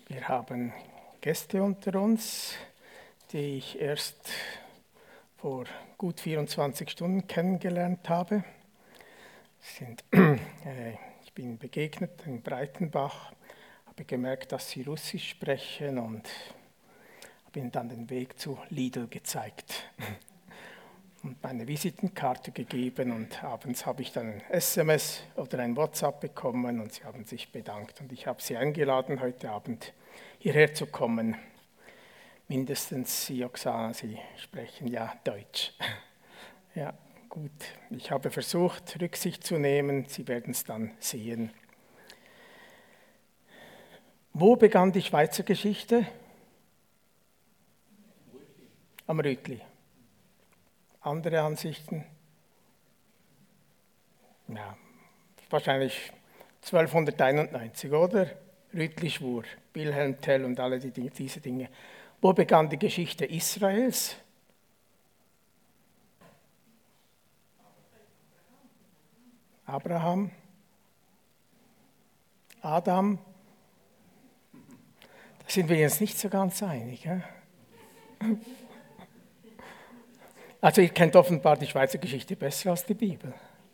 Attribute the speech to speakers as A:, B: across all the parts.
A: Wir haben Gäste unter uns, die ich erst vor gut 24 Stunden kennengelernt habe. Ich bin begegnet in Breitenbach, habe gemerkt, dass sie Russisch sprechen und habe ihnen dann den Weg zu Lidl gezeigt und meine Visitenkarte gegeben, und abends habe ich dann ein SMS oder ein WhatsApp bekommen und sie haben sich bedankt und ich habe sie eingeladen, heute Abend hierher zu kommen. Mindestens Sie, Oksana, Sie sprechen ja Deutsch. Ja, gut. Ich habe versucht, Rücksicht zu nehmen, Sie werden es dann sehen. Wo begann die Schweizer Geschichte? Am Rütli. Andere Ansichten? Ja, wahrscheinlich 1291, oder? Rütli-Schwur, Wilhelm Tell und alle diese Dinge. Wo begann die Geschichte Israels? Abraham? Adam? Da sind wir jetzt nicht so ganz einig. Ja? Also ihr kennt offenbar die Schweizer Geschichte besser als die Bibel.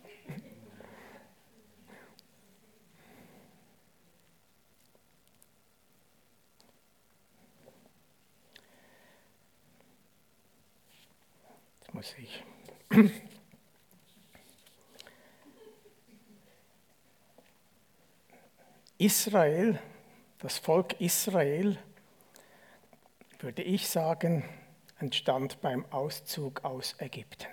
A: Das muss ich. Israel, das Volk Israel, würde ich sagen, entstand beim Auszug aus Ägypten.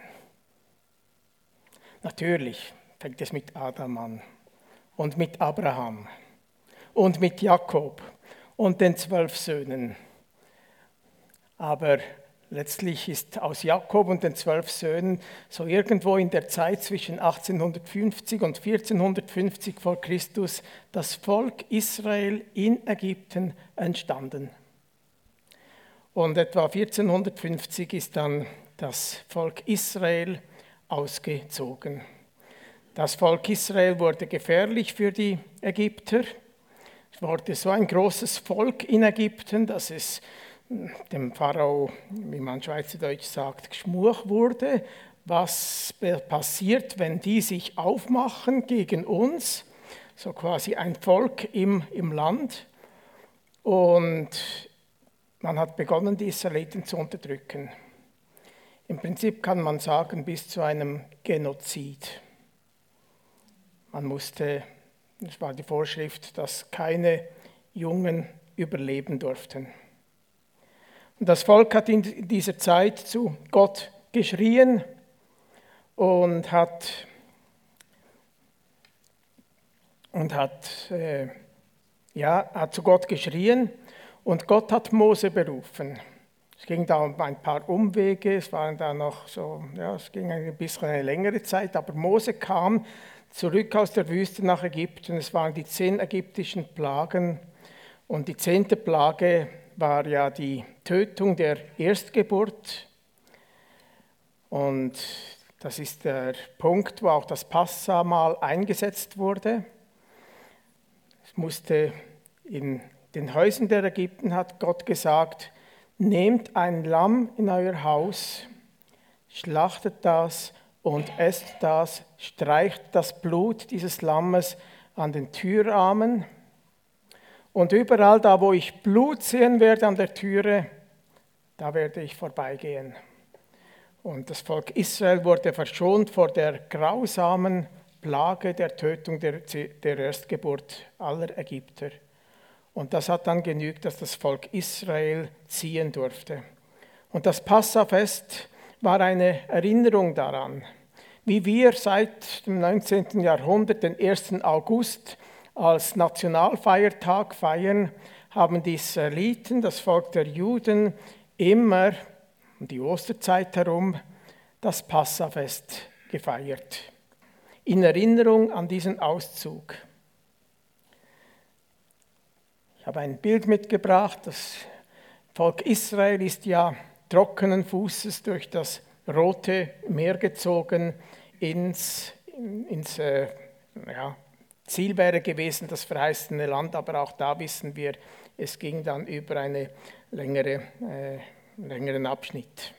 A: Natürlich fängt es mit Adam an und mit Abraham und mit Jakob und den 12 Söhnen. Aber letztlich ist aus Jakob und den 12 Söhnen so irgendwo in der Zeit zwischen 1850 und 1450 vor Christus das Volk Israel in Ägypten entstanden. Und etwa 1450 ist dann das Volk Israel ausgezogen. Das Volk Israel wurde gefährlich für die Ägypter. Es wurde so ein großes Volk in Ägypten, dass es dem Pharao, wie man schweizerdeutsch sagt, geschmurch wurde. Was passiert, wenn die sich aufmachen gegen uns? So quasi ein Volk im Land. Und man hat begonnen, die Israeliten zu unterdrücken. Im Prinzip kann man sagen, bis zu einem Genozid. Man musste, das war die Vorschrift, dass keine Jungen überleben durften. Und das Volk hat in dieser Zeit zu Gott geschrien und hat zu Gott geschrien. Und Gott hat Mose berufen. Es ging da um ein paar Umwege, es waren da noch so, ja, es ging ein bisschen eine längere Zeit, aber Mose kam zurück aus der Wüste nach Ägypten. Es waren die 10 ägyptischen Plagen und die 10. Plage war ja die Tötung der Erstgeburt. Und das ist der Punkt, wo auch das Passamal eingesetzt wurde. Es musste in den Häusern der Ägypten, hat Gott gesagt, nehmt ein Lamm in euer Haus, schlachtet das und esst das, streicht das Blut dieses Lammes an den Türrahmen. Und überall da, wo ich Blut sehen werde an der Türe, da werde ich vorbeigehen. Und das Volk Israel wurde verschont vor der grausamen Plage der Tötung der Erstgeburt aller Ägypter. Und das hat dann genügt, dass das Volk Israel ziehen durfte. Und das Passafest war eine Erinnerung daran, wie wir seit dem 19. Jahrhundert den 1. August als Nationalfeiertag feiern, haben die Israeliten, das Volk der Juden, immer um die Osterzeit herum das Passafest gefeiert. In Erinnerung an diesen Auszug. Ich habe ein Bild mitgebracht. Das Volk Israel ist ja trockenen Fußes durch das Rote Meer gezogen ins Ziel wäre gewesen das verheißene Land, aber auch da wissen wir, es ging dann über einen längeren Abschnitt.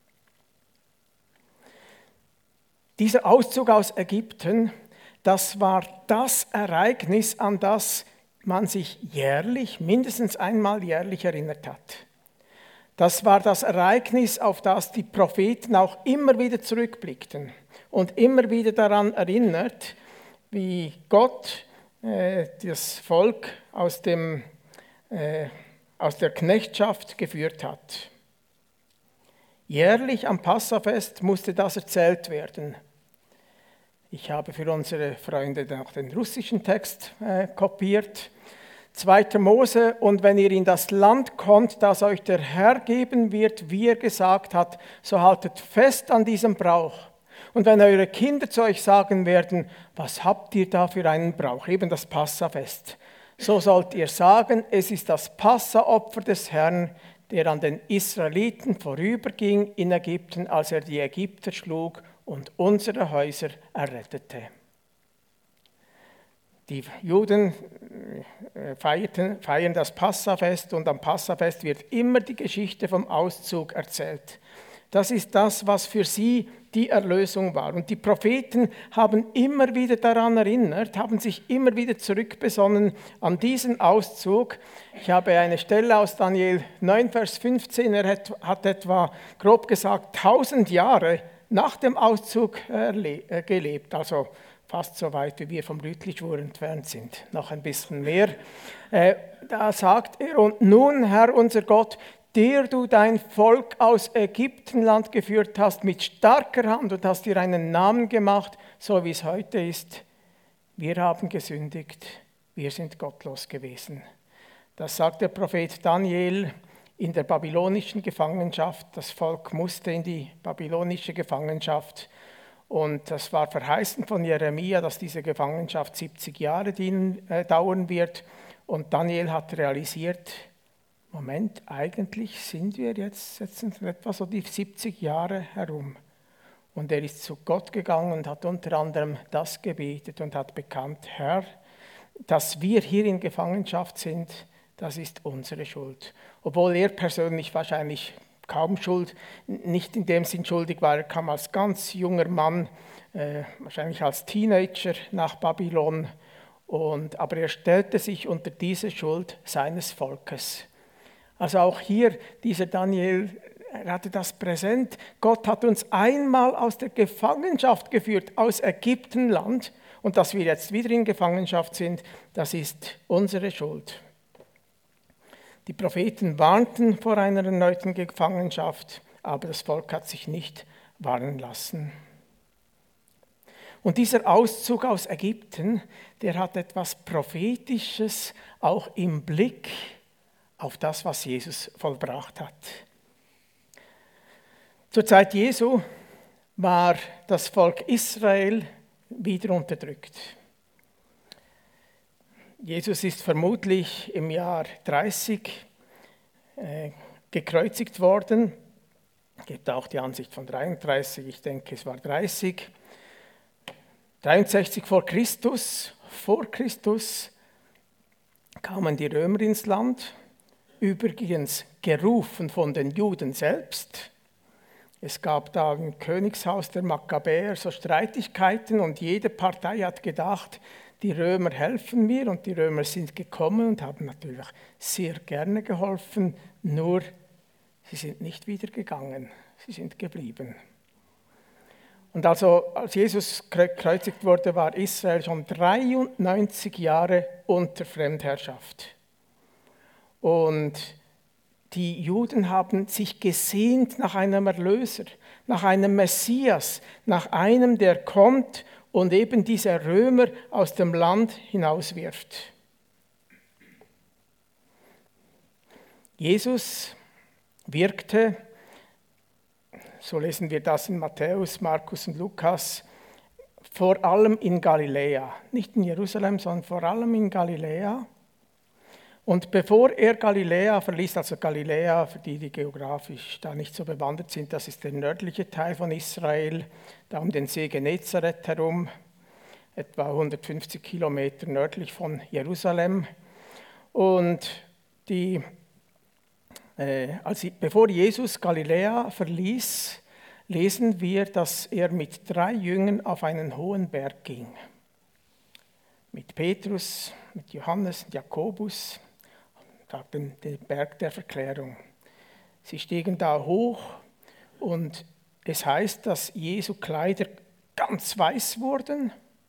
A: Dieser Auszug aus Ägypten, das war das Ereignis, an das man sich jährlich, mindestens einmal jährlich erinnert hat. Das war das Ereignis, auf das die Propheten auch immer wieder zurückblickten und immer wieder daran erinnert, wie Gott das Volk aus der Knechtschaft geführt hat. Jährlich am Passafest musste das erzählt werden. Ich habe für unsere Freunde noch den russischen Text kopiert. 2. Mose, und wenn ihr in das Land kommt, das euch der Herr geben wird, wie er gesagt hat, so haltet fest an diesem Brauch. Und wenn eure Kinder zu euch sagen werden, was habt ihr da für einen Brauch, eben das Passafest, so sollt ihr sagen, es ist das Passaopfer des Herrn, der an den Israeliten vorüberging in Ägypten, als er die Ägypter schlug und unsere Häuser errettete. Die Juden feiern das Passafest und am Passafest wird immer die Geschichte vom Auszug erzählt. Das ist das, was für sie die Erlösung war. Und die Propheten haben immer wieder daran erinnert, haben sich immer wieder zurückbesonnen an diesen Auszug. Ich habe eine Stelle aus Daniel 9, Vers 15, er hat etwa grob gesagt 1000 Jahre nach dem Auszug gelebt, also fast so weit, wie wir vom Rütlischwur entfernt sind, noch ein bisschen mehr. Da sagt er, und nun, Herr unser Gott, der du dein Volk aus Ägyptenland geführt hast mit starker Hand und hast dir einen Namen gemacht, so wie es heute ist. Wir haben gesündigt, wir sind gottlos gewesen. Das sagt der Prophet Daniel in der babylonischen Gefangenschaft. Das Volk musste in die babylonische Gefangenschaft. Und das war verheißen von Jeremia, dass diese Gefangenschaft 70 Jahre dauern wird. Und Daniel hat realisiert, Moment, eigentlich sind wir jetzt etwa so die 70 Jahre herum. Und er ist zu Gott gegangen und hat unter anderem das gebetet und hat bekannt, Herr, dass wir hier in Gefangenschaft sind, das ist unsere Schuld. Obwohl er persönlich wahrscheinlich kaum nicht in dem Sinn schuldig war, er kam als ganz junger Mann, wahrscheinlich als Teenager nach Babylon, aber er stellte sich unter diese Schuld seines Volkes. Also auch hier, dieser Daniel, er hatte das präsent. Gott hat uns einmal aus der Gefangenschaft geführt, aus Ägyptenland. Und dass wir jetzt wieder in Gefangenschaft sind, das ist unsere Schuld. Die Propheten warnten vor einer erneuten Gefangenschaft, aber das Volk hat sich nicht warnen lassen. Und dieser Auszug aus Ägypten, der hat etwas Prophetisches auch im Blick auf das, was Jesus vollbracht hat. Zur Zeit Jesu war das Volk Israel wieder unterdrückt. Jesus ist vermutlich im Jahr 30 gekreuzigt worden. Es gibt auch die Ansicht von 33, ich denke es war 30. 63 vor Christus kamen die Römer ins Land, übrigens gerufen von den Juden selbst. Es gab da im Königshaus der Makkabäer so Streitigkeiten und jede Partei hat gedacht, die Römer helfen mir, und die Römer sind gekommen und haben natürlich sehr gerne geholfen, nur sie sind nicht wieder gegangen, sie sind geblieben. Und also, als Jesus gekreuzigt wurde, war Israel schon 93 Jahre unter Fremdherrschaft. Und die Juden haben sich gesehnt nach einem Erlöser, nach einem Messias, nach einem, der kommt und eben diese Römer aus dem Land hinauswirft. Jesus wirkte, so lesen wir das in Matthäus, Markus und Lukas, vor allem in Galiläa. Nicht in Jerusalem, sondern vor allem in Galiläa. Und bevor er Galiläa verließ, also Galiläa, für die geografisch da nicht so bewandert sind, das ist der nördliche Teil von Israel, da um den See Genezareth herum. etwa 150 Kilometer nördlich von Jerusalem. Und bevor Jesus Galiläa verließ, lesen wir, dass er mit 3 Jüngern auf einen hohen Berg ging. Mit Petrus, mit Johannes und Jakobus, den Berg der Verklärung. Sie stiegen da hoch und es heißt, dass Jesu Kleider ganz weiß wurden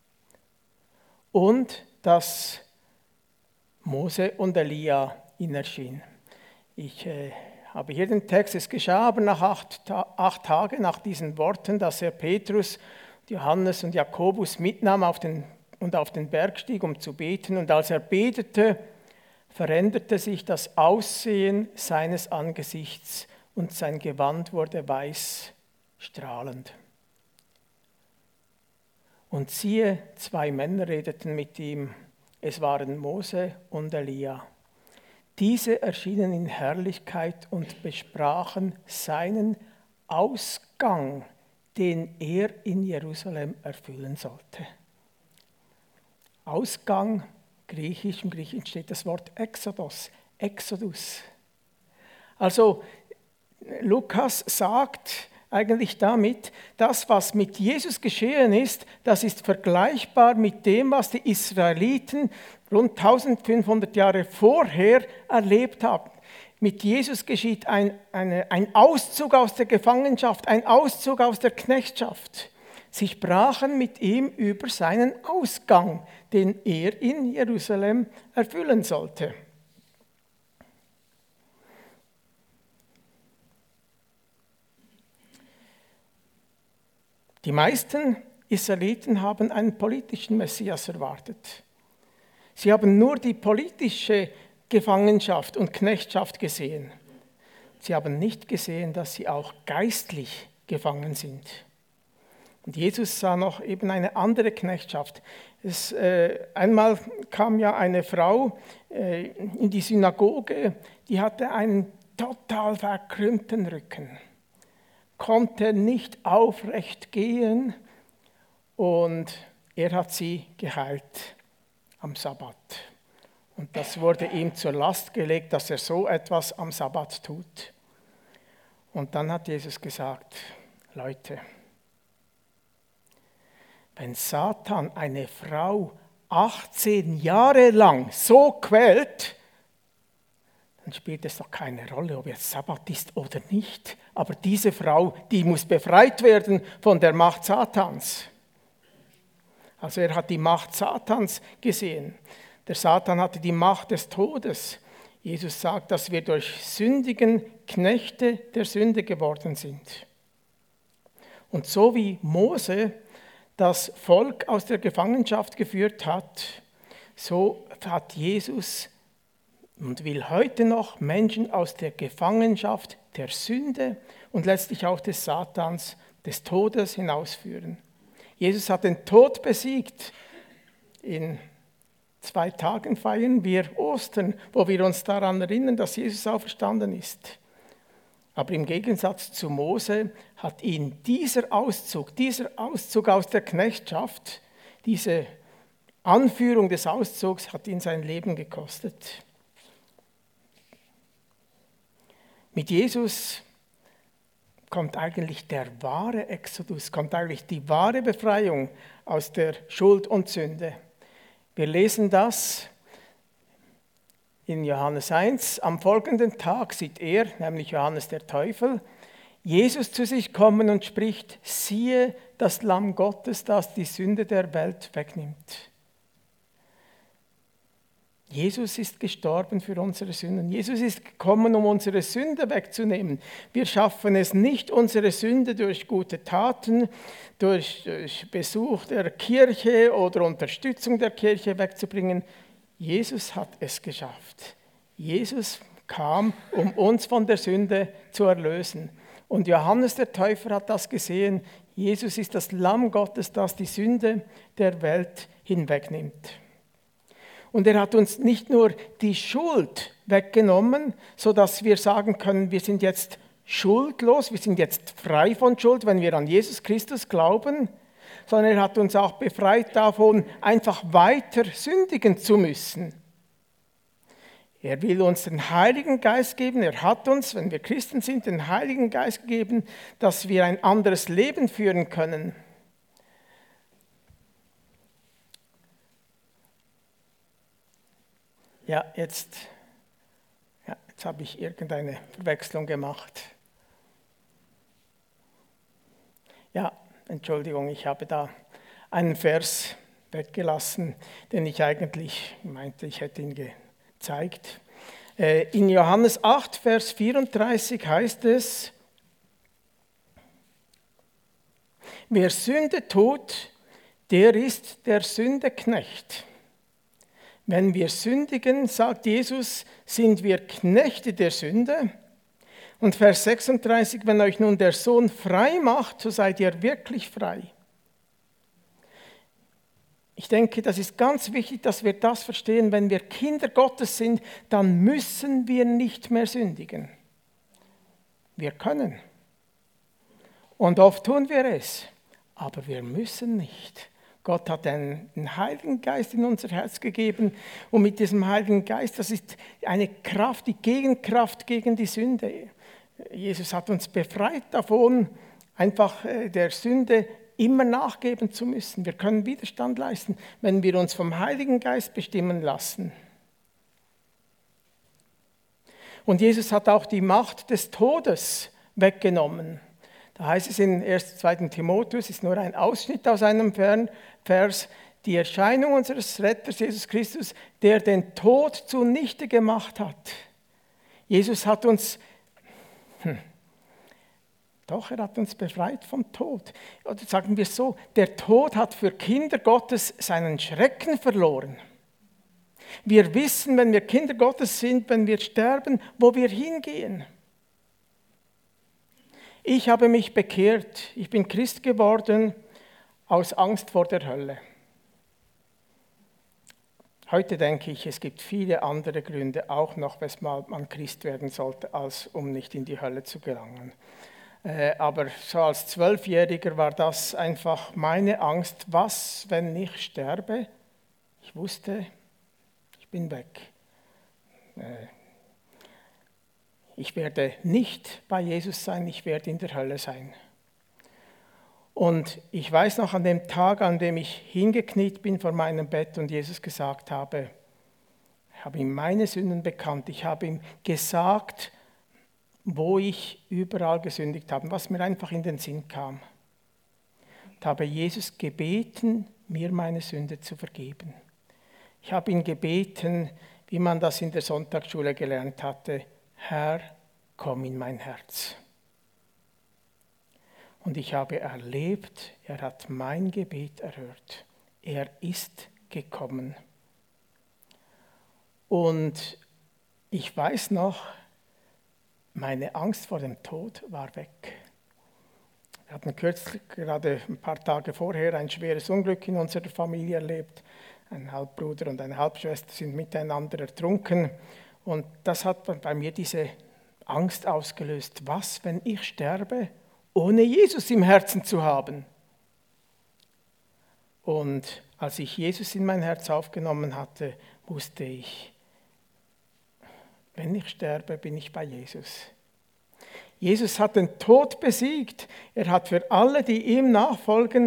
A: und dass Mose und Elia ihnen erschienen. Ich habe hier den Text, es geschah aber nach 8 Tagen nach diesen Worten, dass er Petrus, Johannes und Jakobus mitnahm auf den Berg stieg, um zu beten. Und als er betete, veränderte sich das Aussehen seines Angesichts und sein Gewand wurde weiß, strahlend. Und siehe, 2 Männer redeten mit ihm, es waren Mose und Elia. Diese erschienen in Herrlichkeit und besprachen seinen Ausgang, den er in Jerusalem erfüllen sollte. Ausgang, im Griechischen steht das Wort Exodus. Also Lukas sagt eigentlich damit, das, was mit Jesus geschehen ist, das ist vergleichbar mit dem, was die Israeliten rund 1500 Jahre vorher erlebt haben. Mit Jesus geschieht ein Auszug aus der Gefangenschaft, ein Auszug aus der Knechtschaft. Sie sprachen mit ihm über seinen Ausgang, den er in Jerusalem erfüllen sollte. Die meisten Israeliten haben einen politischen Messias erwartet. Sie haben nur die politische Gefangenschaft und Knechtschaft gesehen. Sie haben nicht gesehen, dass sie auch geistlich gefangen sind. Und Jesus sah noch eben eine andere Knechtschaft. Einmal kam ja eine Frau in die Synagoge, die hatte einen total verkrümmten Rücken, konnte nicht aufrecht gehen und er hat sie geheilt am Sabbat. Und das wurde ihm zur Last gelegt, dass er so etwas am Sabbat tut. Und dann hat Jesus gesagt, Leute, wenn Satan eine Frau 18 Jahre lang so quält, dann spielt es doch keine Rolle, ob jetzt Sabbat ist oder nicht. Aber diese Frau, die muss befreit werden von der Macht Satans. Also er hat die Macht Satans gesehen. Der Satan hatte die Macht des Todes. Jesus sagt, dass wir durch Sündigen Knechte der Sünde geworden sind. Und so wie Mose das Volk aus der Gefangenschaft geführt hat, so hat Jesus und will heute noch Menschen aus der Gefangenschaft der Sünde und letztlich auch des Satans, des Todes hinausführen. Jesus hat den Tod besiegt. In 2 Tagen feiern wir Ostern, wo wir uns daran erinnern, dass Jesus auferstanden ist. Aber im Gegensatz zu Mose hat ihn dieser Auszug aus der Knechtschaft, diese Anführung des Auszugs hat ihn sein Leben gekostet. Mit Jesus kommt eigentlich der wahre Exodus, kommt eigentlich die wahre Befreiung aus der Schuld und Sünde. Wir lesen das in Johannes 1. Am folgenden Tag sieht er, nämlich Johannes der Täufer, Jesus zu sich kommen und spricht, siehe das Lamm Gottes, das die Sünde der Welt wegnimmt. Jesus ist gestorben für unsere Sünden. Jesus ist gekommen, um unsere Sünde wegzunehmen. Wir schaffen es nicht, unsere Sünde durch gute Taten, durch Besuch der Kirche oder Unterstützung der Kirche wegzubringen. Jesus hat es geschafft. Jesus kam, um uns von der Sünde zu erlösen. Und Johannes der Täufer hat das gesehen. Jesus ist das Lamm Gottes, das die Sünde der Welt hinwegnimmt. Und er hat uns nicht nur die Schuld weggenommen, sodass wir sagen können, wir sind jetzt schuldlos, wir sind jetzt frei von Schuld, wenn wir an Jesus Christus glauben, sondern er hat uns auch befreit davon, einfach weiter sündigen zu müssen. Er will uns den Heiligen Geist geben. Er hat uns, wenn wir Christen sind, den Heiligen Geist gegeben, dass wir ein anderes Leben führen können. Jetzt habe ich irgendeine Verwechslung gemacht. Ja, Entschuldigung, ich habe da einen Vers weggelassen, den ich eigentlich meinte, ich hätte ihn gezeigt. In Johannes 8, Vers 34 heißt es, wer Sünde tut, der ist der Sündeknecht. Wenn wir sündigen, sagt Jesus, sind wir Knechte der Sünde. Und Vers 36, wenn euch nun der Sohn frei macht, so seid ihr wirklich frei. Ich denke, das ist ganz wichtig, dass wir das verstehen. Wenn wir Kinder Gottes sind, dann müssen wir nicht mehr sündigen. Wir können. Und oft tun wir es, aber wir müssen nicht. Gott hat den Heiligen Geist in unser Herz gegeben und mit diesem Heiligen Geist, das ist eine Kraft, die Gegenkraft gegen die Sünde. Jesus hat uns befreit davon, einfach der Sünde immer nachgeben zu müssen. Wir können Widerstand leisten, wenn wir uns vom Heiligen Geist bestimmen lassen. Und Jesus hat auch die Macht des Todes weggenommen. Da heißt es in 1. 2. Timotheus, ist nur ein Ausschnitt aus einem Vers, die Erscheinung unseres Retters Jesus Christus, der den Tod zunichte gemacht hat. Jesus hat uns, er hat uns befreit vom Tod. Oder sagen wir es so, der Tod hat für Kinder Gottes seinen Schrecken verloren. Wir wissen, wenn wir Kinder Gottes sind, wenn wir sterben, wo wir hingehen. Ich habe mich bekehrt, ich bin Christ geworden aus Angst vor der Hölle. Heute denke ich, es gibt viele andere Gründe auch noch, weshalb man Christ werden sollte, als um nicht in die Hölle zu gelangen. Aber so als 12-Jähriger war das einfach meine Angst. Was, wenn ich sterbe? Ich wusste, ich bin weg. Ich werde nicht bei Jesus sein, ich werde in der Hölle sein. Und ich weiß noch an dem Tag, an dem ich hingekniet bin vor meinem Bett und Jesus gesagt habe, ich habe ihm meine Sünden bekannt, ich habe ihm gesagt, wo ich überall gesündigt habe, was mir einfach in den Sinn kam. Und habe Jesus gebeten, mir meine Sünde zu vergeben. Ich habe ihn gebeten, wie man das in der Sonntagsschule gelernt hatte, Herr, komm in mein Herz. Und ich habe erlebt, er hat mein Gebet erhört. Er ist gekommen. Und ich weiß noch, meine Angst vor dem Tod war weg. Wir hatten kürzlich, gerade ein paar Tage vorher, ein schweres Unglück in unserer Familie erlebt. Ein Halbbruder und eine Halbschwester sind miteinander ertrunken. Und das hat bei mir diese Angst ausgelöst. Was, wenn ich sterbe, ohne Jesus im Herzen zu haben? Und als ich Jesus in mein Herz aufgenommen hatte, wusste ich, wenn ich sterbe, bin ich bei Jesus. Jesus hat den Tod besiegt. Er hat für alle, die ihm nachfolgen,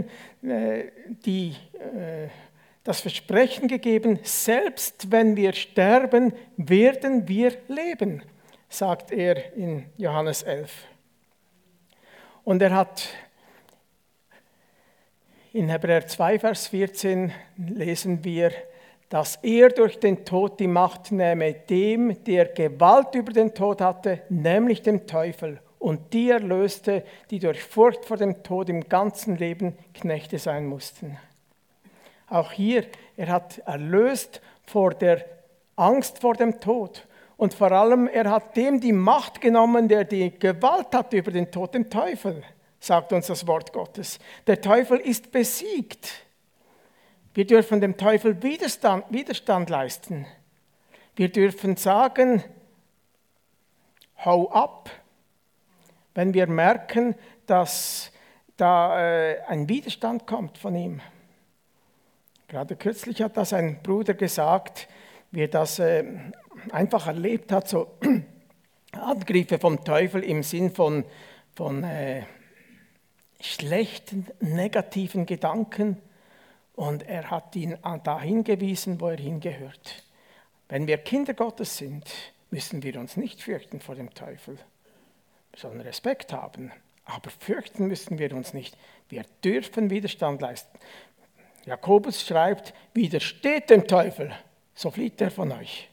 A: das Versprechen gegeben, selbst wenn wir sterben, werden wir leben, sagt er in Johannes 11. Und er hat in Hebräer 2, Vers 14 lesen wir, dass er durch den Tod die Macht nehme, dem, der Gewalt über den Tod hatte, nämlich dem Teufel, und die erlöste, die durch Furcht vor dem Tod im ganzen Leben Knechte sein mussten. Auch hier, er hat erlöst vor der Angst vor dem Tod. Und vor allem, er hat dem die Macht genommen, der die Gewalt hat über den Tod, dem Teufel, sagt uns das Wort Gottes. Der Teufel ist besiegt. Wir dürfen dem Teufel Widerstand leisten. Wir dürfen sagen, hau ab, wenn wir merken, dass da ein Widerstand kommt von ihm. Gerade kürzlich hat das ein Bruder gesagt, wie er das einfach erlebt hat, so Angriffe vom Teufel im Sinn von schlechten, negativen Gedanken. Und er hat ihn da hingewiesen, wo er hingehört. Wenn wir Kinder Gottes sind, müssen wir uns nicht fürchten vor dem Teufel. Wir sollen Respekt haben, aber fürchten müssen wir uns nicht. Wir dürfen Widerstand leisten. Jakobus schreibt, widersteht dem Teufel, so flieht er von euch.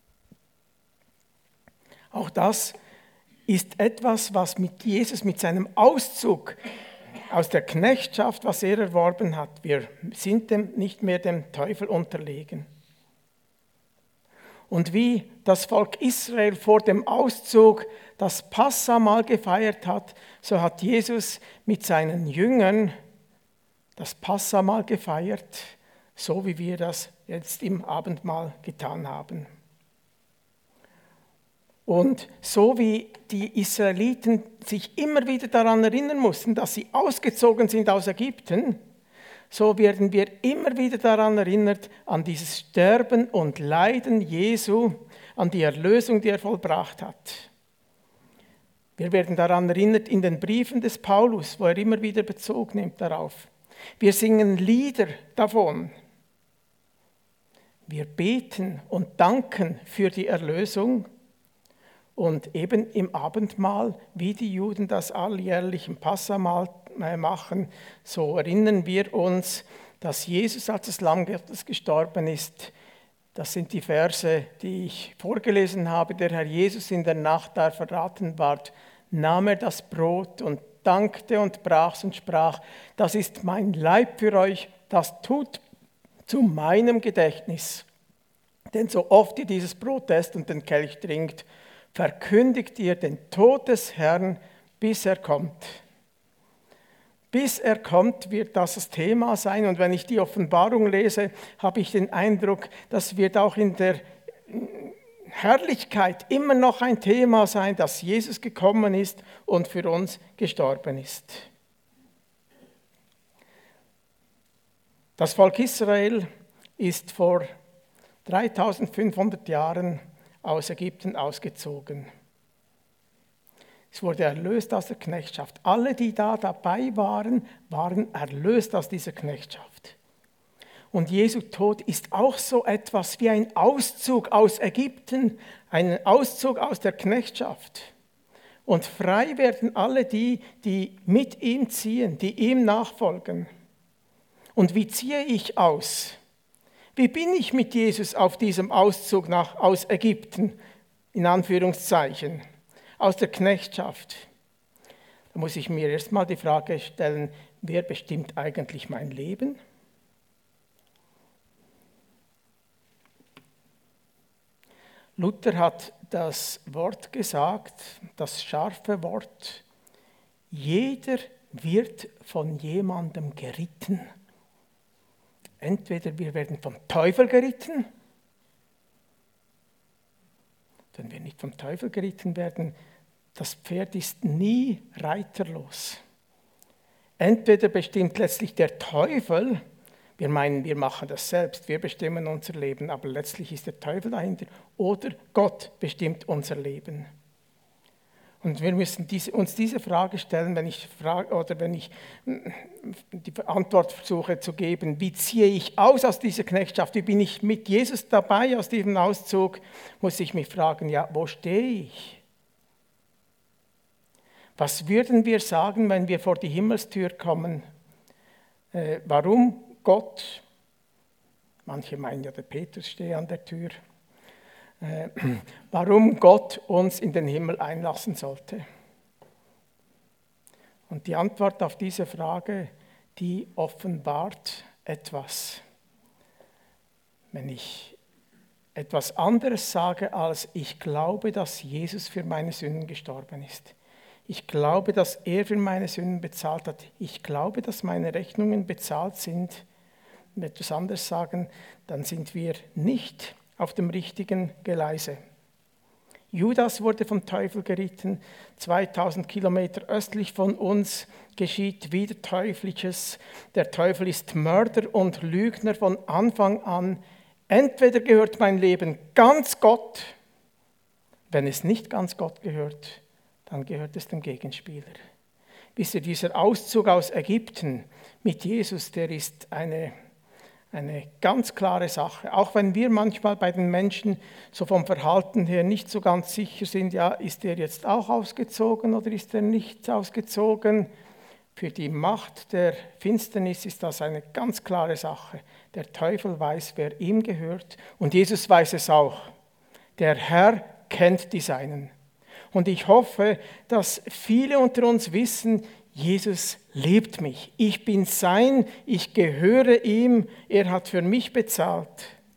A: Auch das ist etwas, was mit Jesus, mit seinem Auszug aus der Knechtschaft, was er erworben hat, wir sind nicht mehr dem Teufel unterlegen. Und wie das Volk Israel vor dem Auszug das Passamal gefeiert hat, so hat Jesus mit seinen Jüngern das Passamal gefeiert, so wie wir das jetzt im Abendmahl getan haben. Und so wie die Israeliten sich immer wieder daran erinnern mussten, dass sie ausgezogen sind aus Ägypten, so werden wir immer wieder daran erinnert, an dieses Sterben und Leiden Jesu, an die Erlösung, die er vollbracht hat. Wir werden daran erinnert in den Briefen des Paulus, wo er immer wieder Bezug nimmt darauf. Wir singen Lieder davon. Wir beten und danken für die Erlösung. Und eben im Abendmahl, wie die Juden das alljährlich im Passamal machen, so erinnern wir uns, dass Jesus als das Lamm Gottes gestorben ist. Das sind die Verse, die ich vorgelesen habe. Der Herr Jesus in der Nacht, da er verraten ward, nahm er das Brot und dankte und brach's und sprach, das ist mein Leib für euch, das tut zu meinem Gedächtnis. Denn so oft ihr dieses Brot esst und den Kelch trinkt, verkündigt ihr den Tod des Herrn, bis er kommt. Bis er kommt, wird das Thema sein. Und wenn ich die Offenbarung lese, habe ich den Eindruck, das wird auch in der Herrlichkeit immer noch ein Thema sein, dass Jesus gekommen ist und für uns gestorben ist. Das Volk Israel ist vor 3500 Jahren aus Ägypten ausgezogen. Es wurde erlöst aus der Knechtschaft. Alle, die da dabei waren, waren erlöst aus dieser Knechtschaft. Und Jesu Tod ist auch so etwas wie ein Auszug aus Ägypten, ein Auszug aus der Knechtschaft. Und frei werden alle die, die mit ihm ziehen, die ihm nachfolgen. Und wie ziehe ich aus? Wie bin ich mit Jesus auf diesem Auszug aus Ägypten, in Anführungszeichen, aus der Knechtschaft? Da muss ich mir erstmal die Frage stellen, wer bestimmt eigentlich mein Leben? Luther hat das Wort gesagt, das scharfe Wort, jeder wird von jemandem geritten. Entweder wir werden vom Teufel geritten, wenn wir nicht vom Teufel geritten werden, das Pferd ist nie reiterlos. Entweder bestimmt letztlich der Teufel, wir meinen, wir machen das selbst, wir bestimmen unser Leben, aber letztlich ist der Teufel dahinter, oder Gott bestimmt unser Leben. Und wir müssen uns diese Frage stellen, wenn ich die Antwort versuche zu geben, wie ziehe ich aus dieser Knechtschaft, wie bin ich mit Jesus dabei aus diesem Auszug, muss ich mich fragen, ja, wo stehe ich? Was würden wir sagen, wenn wir vor die Himmelstür kommen? Warum Gott, manche meinen ja, der Petrus stehe an der Tür, warum Gott uns in den Himmel einlassen sollte. Und die Antwort auf diese Frage, die offenbart etwas. Wenn ich etwas anderes sage, als ich glaube, dass Jesus für meine Sünden gestorben ist. Ich glaube, dass er für meine Sünden bezahlt hat. Ich glaube, dass meine Rechnungen bezahlt sind. Wenn wir etwas anderes sagen, dann sind wir nicht auf dem richtigen Gleise. Judas wurde vom Teufel geritten. 2000 Kilometer östlich von uns geschieht wieder Teuflisches. Der Teufel ist Mörder und Lügner von Anfang an. Entweder gehört mein Leben ganz Gott, wenn es nicht ganz Gott gehört, dann gehört es dem Gegenspieler. Wisst ihr, dieser Auszug aus Ägypten mit Jesus, der ist eine ganz klare Sache. Auch wenn wir manchmal bei den Menschen so vom Verhalten her nicht so ganz sicher sind, ja, ist er jetzt auch ausgezogen oder ist er nicht ausgezogen? Für die Macht der Finsternis ist das eine ganz klare Sache. Der Teufel weiß, wer ihm gehört, und Jesus weiß es auch. Der Herr kennt die Seinen. Und ich hoffe, dass viele unter uns wissen, Jesus liebt mich. Ich bin sein, ich gehöre ihm, er hat für mich bezahlt.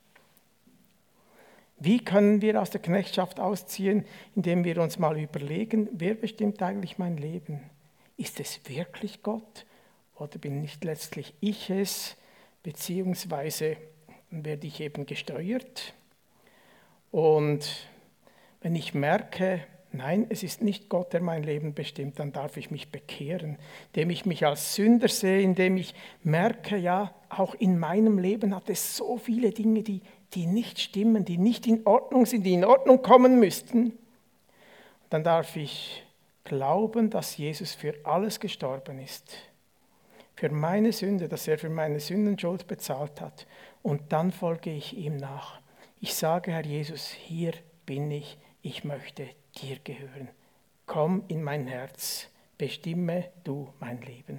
A: Wie können wir aus der Knechtschaft ausziehen? Indem wir uns mal überlegen, wer bestimmt eigentlich mein Leben? Ist es wirklich Gott oder bin nicht letztlich ich es, beziehungsweise werde ich eben gesteuert? Und wenn ich merke, nein, es ist nicht Gott, der mein Leben bestimmt, dann darf ich mich bekehren, indem ich mich als Sünder sehe, indem ich merke, ja, auch in meinem Leben hat es so viele Dinge, die nicht stimmen, die nicht in Ordnung sind, die in Ordnung kommen müssten. Dann darf ich glauben, dass Jesus für alles gestorben ist, für meine Sünde, dass er für meine Sündenschuld bezahlt hat. Und dann folge ich ihm nach. Ich sage, Herr Jesus, hier bin ich möchte dir gehören. Komm in mein Herz, bestimme du mein Leben.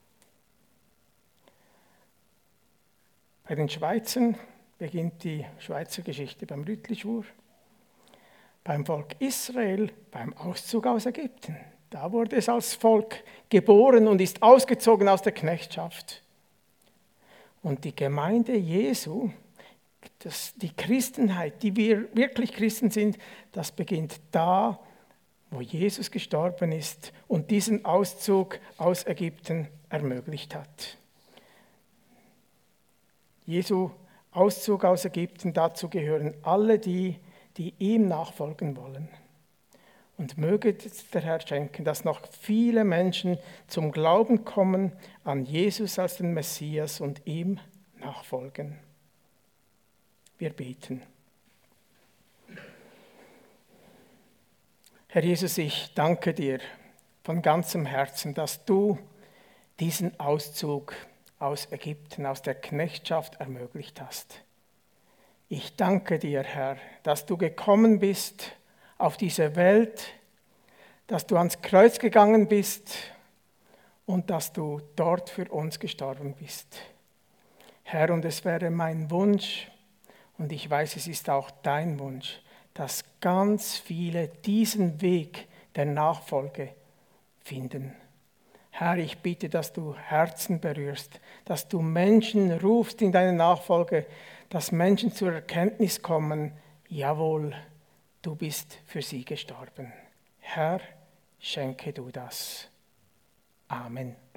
A: Bei den Schweizern beginnt die Schweizer Geschichte beim Rütlischwur. Beim Volk Israel, beim Auszug aus Ägypten. Da wurde es als Volk geboren und ist ausgezogen aus der Knechtschaft. Und die Gemeinde Jesu, die Christenheit, die wir wirklich Christen sind, das beginnt da, wo Jesus gestorben ist und diesen Auszug aus Ägypten ermöglicht hat. Jesu Auszug aus Ägypten, dazu gehören alle die ihm nachfolgen wollen. Und möge der Herr schenken, dass noch viele Menschen zum Glauben kommen an Jesus als den Messias und ihm nachfolgen. Wir beten. Herr Jesus, ich danke dir von ganzem Herzen, dass du diesen Auszug aus Ägypten, aus der Knechtschaft ermöglicht hast. Ich danke dir, Herr, dass du gekommen bist auf diese Welt, dass du ans Kreuz gegangen bist und dass du dort für uns gestorben bist. Herr, und es wäre mein Wunsch, und ich weiß, es ist auch dein Wunsch, dass ganz viele diesen Weg der Nachfolge finden. Herr, ich bitte, dass du Herzen berührst, dass du Menschen rufst in deine Nachfolge, dass Menschen zur Erkenntnis kommen, jawohl, du bist für sie gestorben. Herr, schenke du das. Amen.